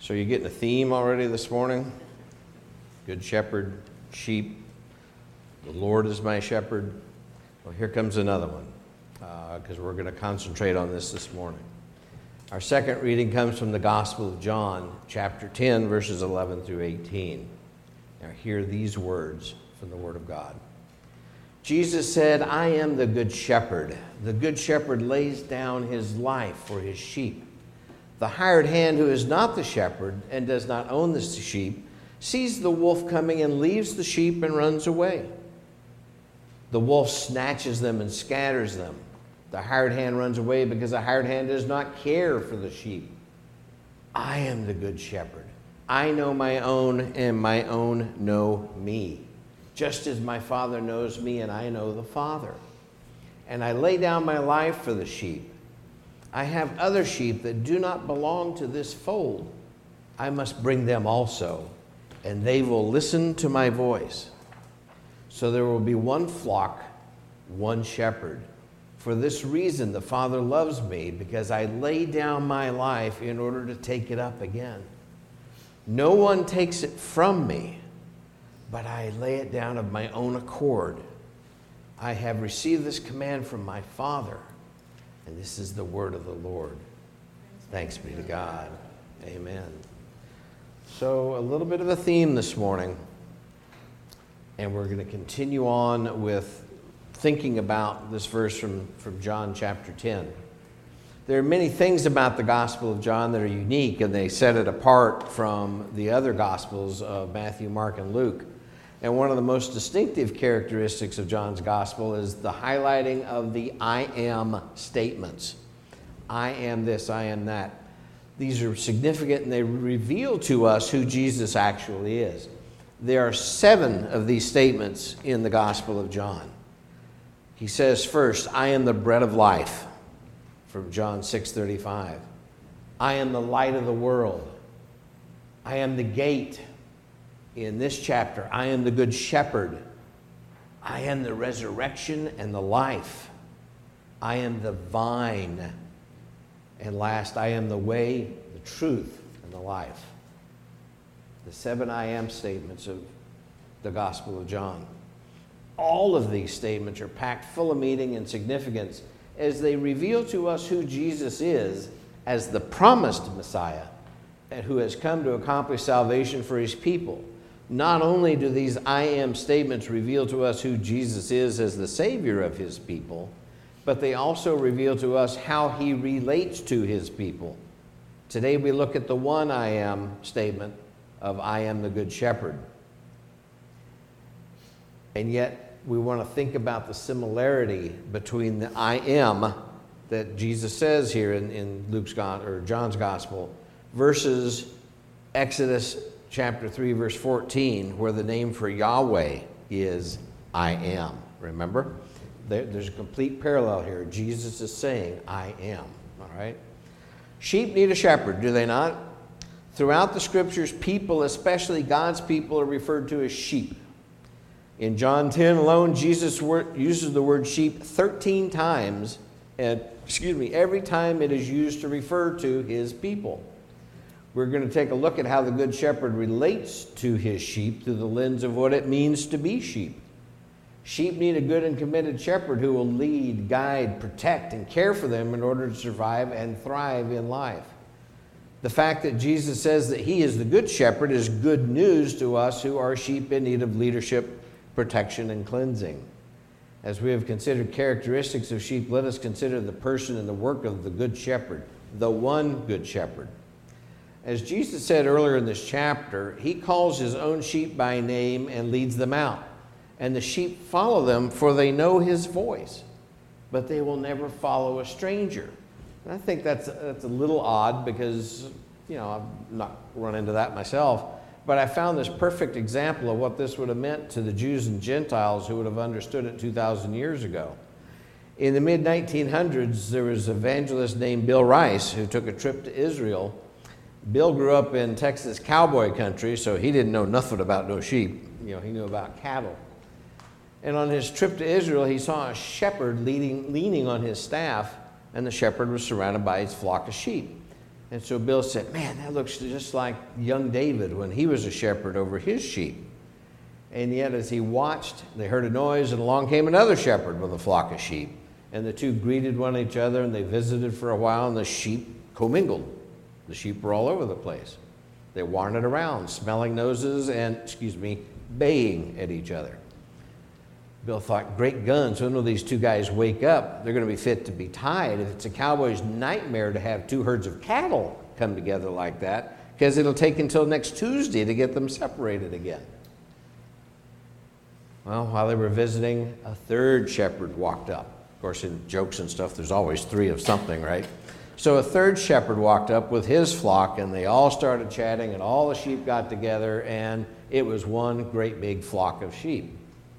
So you're getting a theme already this morning? Good shepherd, sheep, the Lord is my shepherd. Well, here comes another one, because we're going to concentrate on this morning. Our second reading comes from the Gospel of John, chapter 10, verses 11 through 18. Now hear these words from the Word of God. Jesus said, I am the good shepherd. The good shepherd lays down his life for his sheep. The hired hand who is not the shepherd and does not own the sheep sees the wolf coming and leaves the sheep and runs away. The wolf snatches them and scatters them. The hired hand runs away because the hired hand does not care for the sheep. I am the good shepherd. I know my own, and my own know me, just as my Father knows me and I know the Father. And I lay down my life for the sheep. I have other sheep that do not belong to this fold. I must bring them also, and they will listen to my voice. So there will be one flock, one shepherd. For this reason the Father loves me, because I lay down my life in order to take it up again. No one takes it from me, but I lay it down of my own accord. I have received this command from my Father, and this is the word of the Lord. Thanks be to God. Amen. So a little bit of a theme this morning, and we're going to continue on with thinking about this verse from John chapter 10. There are many things about the Gospel of John that are unique, and they set it apart from the other Gospels of Matthew, Mark, and Luke. And one of the most distinctive characteristics of John's Gospel is the highlighting of the I am statements. I am this, I am that. These are significant, and they reveal to us who Jesus actually is. There are 7 of these statements in the Gospel of John. He says first, I am the bread of life, from John 6:35. I am the light of the world. I am the gate. In this chapter, I am the good shepherd. I am the resurrection and the life. I am the vine. And last, I am the way, the truth, and the life. The 7 I am statements of the Gospel of John. All of these statements are packed full of meaning and significance as they reveal to us who Jesus is as the promised Messiah and who has come to accomplish salvation for his people. Not only do these I am statements reveal to us who Jesus is as the Savior of his people, but they also reveal to us how he relates to his people. Today we look at the one I am statement of I am the good shepherd. And yet we want to think about the similarity between the I am that Jesus says here in John's Gospel versus Exodus chapter 3, verse 14, where the name for Yahweh is I am. Remember? There's a complete parallel here. Jesus is saying, I am. All right? Sheep need a shepherd, do they not? Throughout the scriptures, people, especially God's people, are referred to as sheep. In John 10 alone, Jesus uses the word sheep 13 times, and every time it is used to refer to his people. We're going to take a look at how the Good Shepherd relates to his sheep through the lens of what it means to be sheep. Sheep need a good and committed shepherd who will lead, guide, protect, and care for them in order to survive and thrive in life. The fact that Jesus says that he is the Good Shepherd is good news to us who are sheep in need of leadership, protection, and cleansing. As we have considered characteristics of sheep, let us consider the person and the work of the Good Shepherd, the one Good Shepherd. As Jesus said earlier in this chapter, he calls his own sheep by name and leads them out. And the sheep follow them, for they know his voice, but they will never follow a stranger. And I think that's a little odd because, I've not run into that myself. But I found this perfect example of what this would have meant to the Jews and Gentiles who would have understood it 2,000 years ago. In the mid-1900s, there was an evangelist named Bill Rice who took a trip to Israel. Bill grew up in Texas cowboy country, so he didn't know nothing about no sheep. He knew about cattle. And on his trip to Israel, he saw a shepherd leaning on his staff, and the shepherd was surrounded by his flock of sheep. And so Bill said, man, that looks just like young David when he was a shepherd over his sheep. And yet as he watched, they heard a noise, and along came another shepherd with a flock of sheep. And the two greeted one each other, and they visited for a while, and the sheep commingled. The sheep were all over the place. They wandered around, smelling noses and, baying at each other. Bill thought, great guns, when will these two guys wake up? They're going to be fit to be tied. If it's a cowboy's nightmare to have two herds of cattle come together like that, because it'll take until next Tuesday to get them separated again. Well, while they were visiting, a third shepherd walked up. Of course, in jokes and stuff, there's always three of something, right? So a third shepherd walked up with his flock, and they all started chatting, and all the sheep got together, and it was one great big flock of sheep.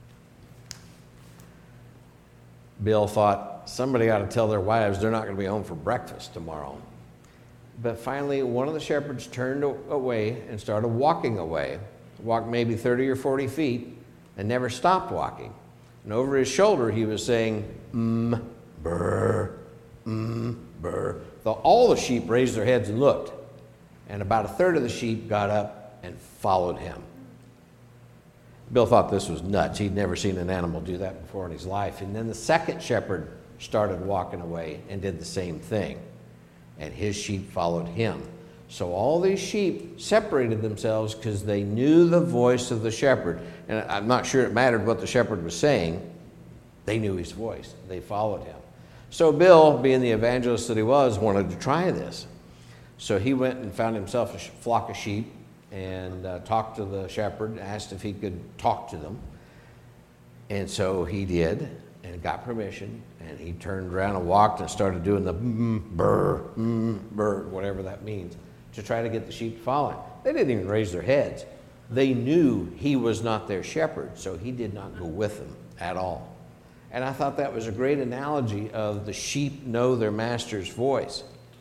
Bill thought, somebody ought to tell their wives they're not going to be home for breakfast tomorrow. But finally, one of the shepherds turned away and started walking away, walked maybe 30 or 40 feet, and never stopped walking. And over his shoulder, he was saying, brr, brr. So all the sheep raised their heads and looked, and about a third of the sheep got up and followed him. Bill thought this was nuts. He'd never seen an animal do that before in his life. And then the second shepherd started walking away and did the same thing. And his sheep followed him. So all these sheep separated themselves because they knew the voice of the shepherd. And I'm not sure it mattered what the shepherd was saying. They knew his voice. They followed him. So Bill, being the evangelist that he was, wanted to try this. So he went and found himself a flock of sheep and talked to the shepherd, asked if he could talk to them. And so he did, and got permission, and he turned around and walked and started doing the brr, whatever that means, to try to get the sheep to follow him. They didn't even raise their heads. They knew he was not their shepherd, so he did not go with them at all. And I thought that was a great analogy of the sheep know their master's voice.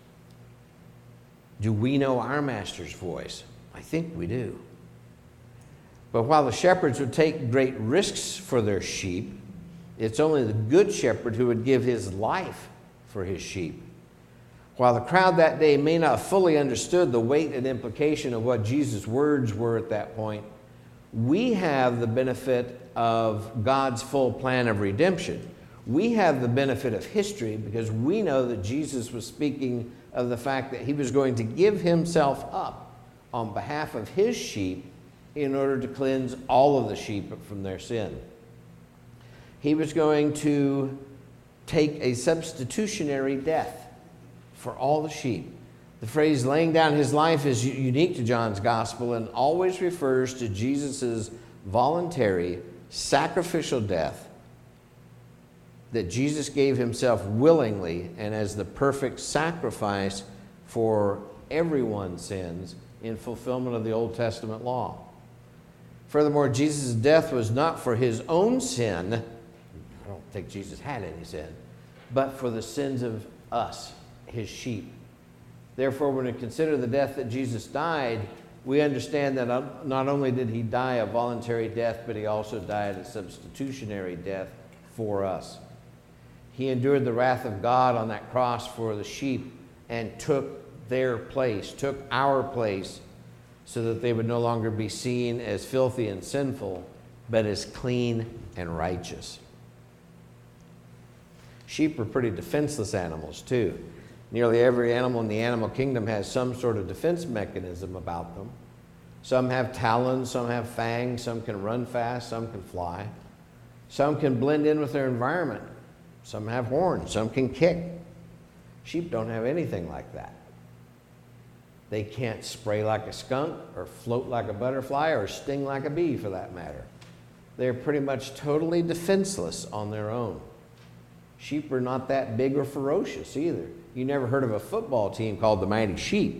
Do we know our master's voice? I think we do. But while the shepherds would take great risks for their sheep, it's only the good shepherd who would give his life for his sheep. While the crowd that day may not have fully understood the weight and implication of what Jesus' words were at that point, we have the benefit of God's full plan of redemption. We have the benefit of history because we know that Jesus was speaking of the fact that he was going to give himself up on behalf of his sheep in order to cleanse all of the sheep from their sin. He was going to take a substitutionary death for all the sheep. The phrase laying down his life is unique to John's gospel and always refers to Jesus' voluntary sacrificial death, that Jesus gave himself willingly and as the perfect sacrifice for everyone's sins in fulfillment of the Old Testament law. Furthermore, Jesus' death was not for his own sin. I don't think Jesus had any sin, but for the sins of us, his sheep. Therefore, when we consider the death that Jesus died, we understand that not only did he die a voluntary death, but he also died a substitutionary death for us. He endured the wrath of God on that cross for the sheep and took their place, took our place, so that they would no longer be seen as filthy and sinful, but as clean and righteous. Sheep are pretty defenseless animals, too. Nearly every animal in the animal kingdom has some sort of defense mechanism about them. Some have talons, some have fangs, some can run fast, some can fly. Some can blend in with their environment. Some have horns, some can kick. Sheep don't have anything like that. They can't spray like a skunk or float like a butterfly or sting like a bee, for that matter. They're pretty much totally defenseless on their own. Sheep are not that big or ferocious either. You never heard of a football team called the Mighty Sheep.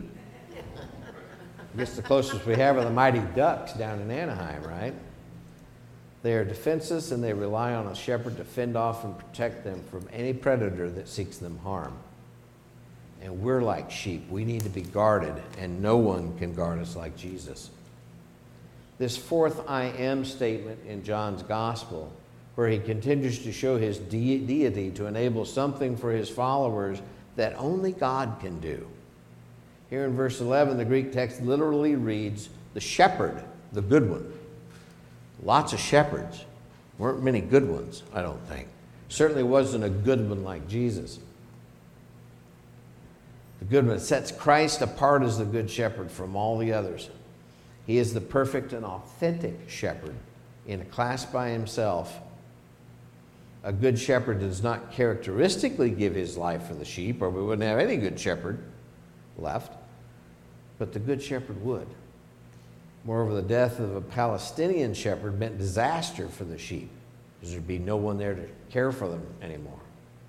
I guess the closest we have are the Mighty Ducks down in Anaheim, right? They are defenseless and they rely on a shepherd to fend off and protect them from any predator that seeks them harm. And we're like sheep. We need to be guarded, and no one can guard us like Jesus. This fourth I am statement in John's gospel, where he continues to show his deity to enable something for his followers that only God can do. Here in verse 11, the Greek text literally reads, the shepherd, the good one. Lots of shepherds. Weren't many good ones, I don't think. Certainly wasn't a good one like Jesus. The good one sets Christ apart as the good shepherd from all the others. He is the perfect and authentic shepherd in a class by himself. A good shepherd does not characteristically give his life for the sheep, or we wouldn't have any good shepherd left, but the good shepherd would. Moreover, the death of a Palestinian shepherd meant disaster for the sheep, because there'd be no one there to care for them anymore.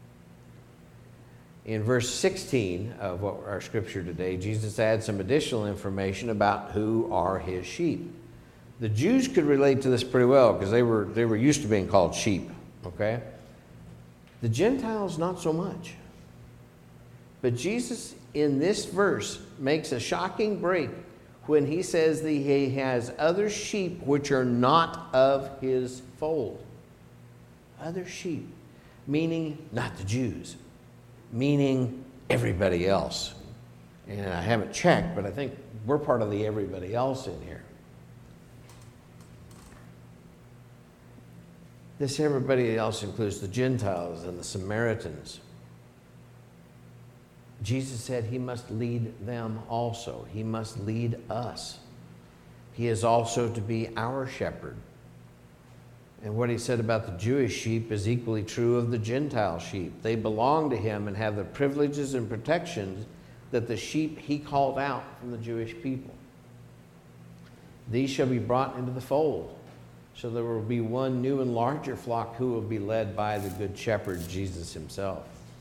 In verse 16 of what our scripture today, Jesus adds some additional information about who are his sheep. The Jews could relate to this pretty well because they were used to being called sheep, okay? The Gentiles, not so much. But Jesus, in this verse, makes a shocking break when he says that he has other sheep which are not of his fold. Other sheep, meaning not the Jews, meaning everybody else. And I haven't checked, but I think we're part of the everybody else in here. This everybody else includes the Gentiles and the Samaritans. Jesus said he must lead them also. He must lead us. He is also to be our shepherd. And what he said about the Jewish sheep is equally true of the Gentile sheep. They belong to him and have the privileges and protections that the sheep he called out from the Jewish people. These shall be brought into the fold. So there will be one new and larger flock who will be led by the good shepherd, Jesus himself.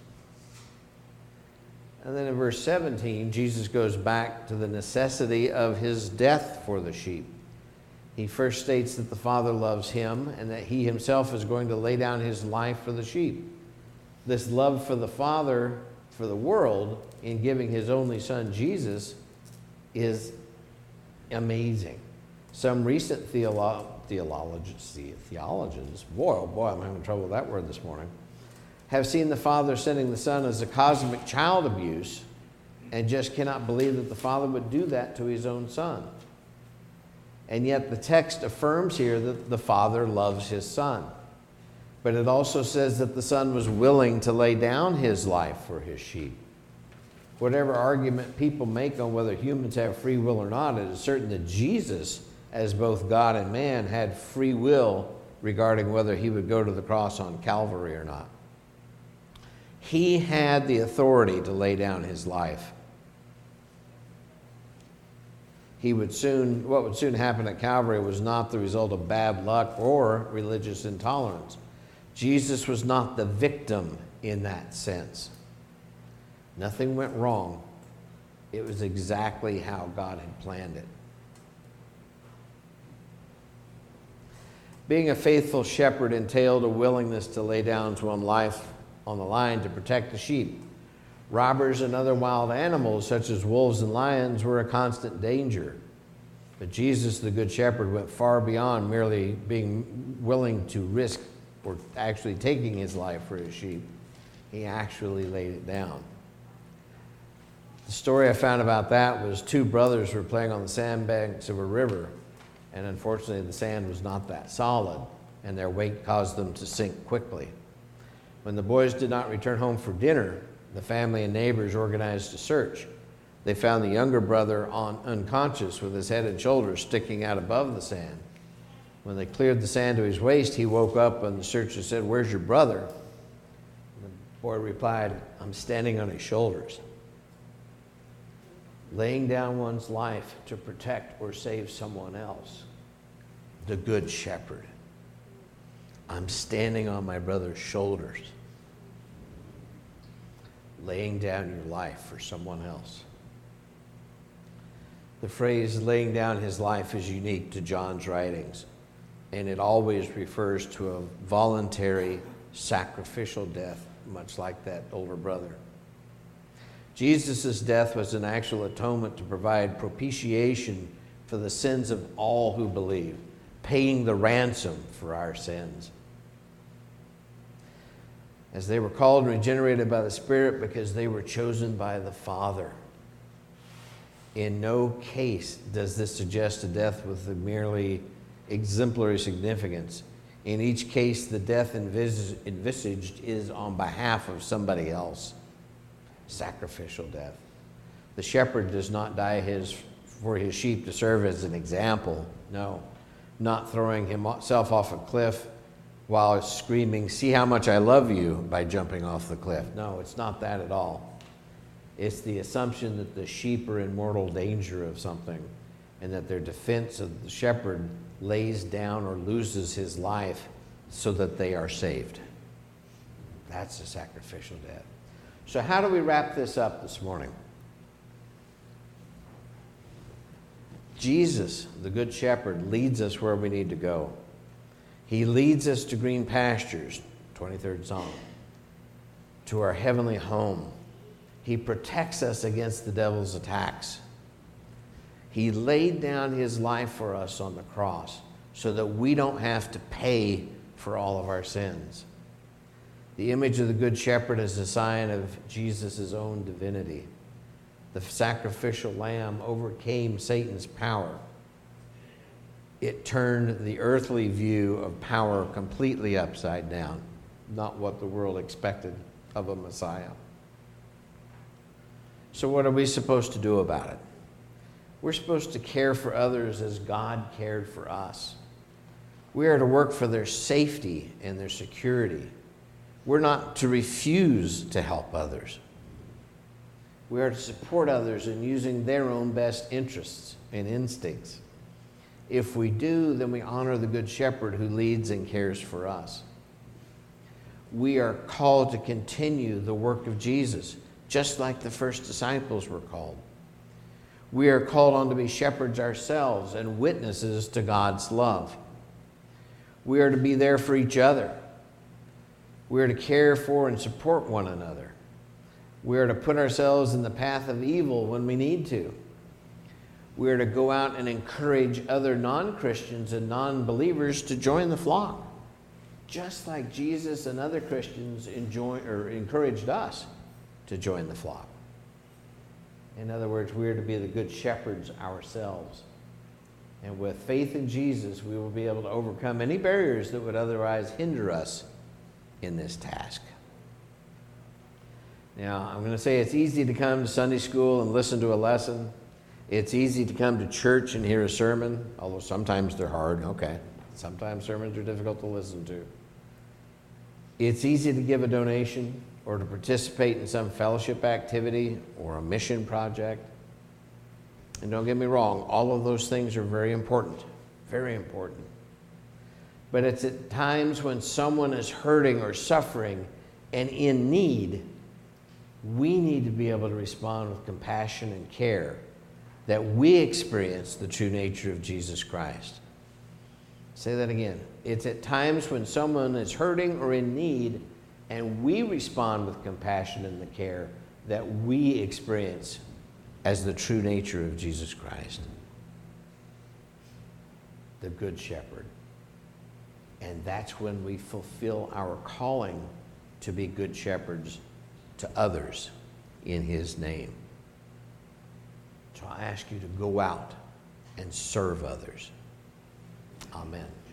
And then in verse 17, Jesus goes back to the necessity of his death for the sheep. He first states that the Father loves him and that he himself is going to lay down his life for the sheep. This love for the Father, for the world, in giving his only Son, Jesus, is amazing. Some recent theologians, boy, oh boy, I'm having trouble with that word this morning, have seen the Father sending the Son as a cosmic child abuse and just cannot believe that the Father would do that to his own Son. And yet the text affirms here that the Father loves his Son. But it also says that the Son was willing to lay down his life for his sheep. Whatever argument people make on whether humans have free will or not, it is certain that Jesus, as both God and man, had free will regarding whether he would go to the cross on Calvary or not. He had the authority to lay down his life. What would soon happen at Calvary was not the result of bad luck or religious intolerance. Jesus was not the victim in that sense. Nothing went wrong. It was exactly how God had planned it. Being a faithful shepherd entailed a willingness to lay down one's own life on the line to protect the sheep. Robbers and other wild animals, such as wolves and lions, were a constant danger. But Jesus, the Good Shepherd, went far beyond merely being willing to risk or actually taking his life for his sheep. He actually laid it down. The story I found about that was two brothers were playing on the sandbanks of a river, and unfortunately the sand was not that solid, and their weight caused them to sink quickly. When the boys did not return home for dinner, the family and neighbors organized a search. They found the younger brother unconscious with his head and shoulders sticking out above the sand. When they cleared the sand to his waist, he woke up and the searcher said, "Where's your brother?" The boy replied, "I'm standing on his shoulders." Laying down one's life to protect or save someone else. The Good Shepherd. I'm standing on my brother's shoulders. Laying down your life for someone else. The phrase laying down his life is unique to John's writings, and it always refers to a voluntary sacrificial death, much like that older brother. Jesus' death was an actual atonement to provide propitiation for the sins of all who believe, paying the ransom for our sins. As they were called and regenerated by the Spirit because they were chosen by the Father. In no case does this suggest a death with a merely exemplary significance. In each case, the death envisaged is on behalf of somebody else. Sacrificial death. The shepherd does not die for his sheep to serve as an example. No, not throwing himself off a cliff while screaming, "See how much I love you," by jumping off the cliff. No, it's not that at all. It's the assumption that the sheep are in mortal danger of something and that their defense of the shepherd lays down or loses his life so that they are saved. That's a sacrificial death. So how do we wrap this up this morning? Jesus, the Good Shepherd, leads us where we need to go. He leads us to green pastures, 23rd Psalm, to our heavenly home. He protects us against the devil's attacks. He laid down his life for us on the cross so that we don't have to pay for all of our sins. The image of the Good Shepherd is a sign of Jesus' own divinity. The sacrificial lamb overcame Satan's power. It turned the earthly view of power completely upside down, not what the world expected of a Messiah. So what are we supposed to do about it? We're supposed to care for others as God cared for us. We are to work for their safety and their security. We're not to refuse to help others. We are to support others in using their own best interests and instincts. If we do, then we honor the Good Shepherd who leads and cares for us. We are called to continue the work of Jesus, just like the first disciples were called. We are called on to be shepherds ourselves and witnesses to God's love. We are to be there for each other. We are to care for and support one another. We are to put ourselves in the path of evil when we need to. We are to go out and encourage other non-Christians and non-believers to join the flock, just like Jesus and other Christians encouraged us to join the flock. In other words, we are to be the good shepherds ourselves. And with faith in Jesus, we will be able to overcome any barriers that would otherwise hinder us in this task. Now, I'm going to say it's easy to come to Sunday school and listen to a lesson. It's easy to come to church and hear a sermon, although sometimes they're hard. Okay, sometimes sermons are difficult to listen to. It's easy to give a donation or to participate in some fellowship activity or a mission project. And don't get me wrong, all of those things are very important, very important. But it's at times when someone is hurting or suffering and in need, we need to be able to respond with compassion and care that we experience the true nature of Jesus Christ. Say that again. It's at times when someone is hurting or in need and we respond with compassion and the care that we experience as the true nature of Jesus Christ, the Good Shepherd. And that's when we fulfill our calling to be good shepherds to others in his name. So I ask you to go out and serve others. Amen.